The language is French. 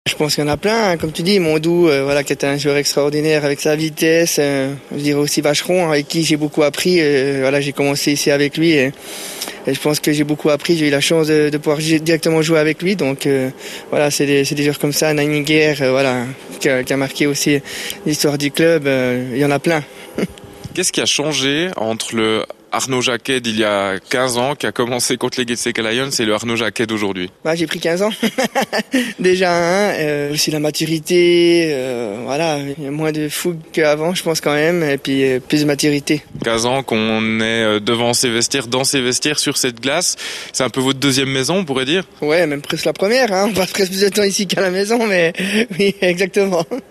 Je pense qu'il y en a plein, hein. Comme tu dis, Mondou, qui est un joueur extraordinaire avec sa vitesse. Je dirais aussi Vacheron, avec qui j'ai beaucoup appris. J'ai commencé ici avec lui et je pense que j'ai beaucoup appris. J'ai eu la chance de pouvoir directement jouer avec lui. Donc c'est des joueurs comme ça. Naninger, qui a marqué aussi l'histoire du club. Il y en a plein. Qu'est-ce qui a changé entre le Arnaud Jacquet d'il y a 15 ans, qui a commencé contre les Getseke Lions, et le Arnaud Jacquet d'aujourd'hui? J'ai pris 15 ans. Déjà, aussi la maturité, il y a moins de fougue qu'avant, je pense quand même, et puis plus de maturité. 15 ans qu'on est devant ces vestiaires, dans ces vestiaires, sur cette glace. C'est un peu votre deuxième maison, on pourrait dire? Ouais, même presque la première, hein. On passe presque plus de temps ici qu'à la maison, mais oui, exactement.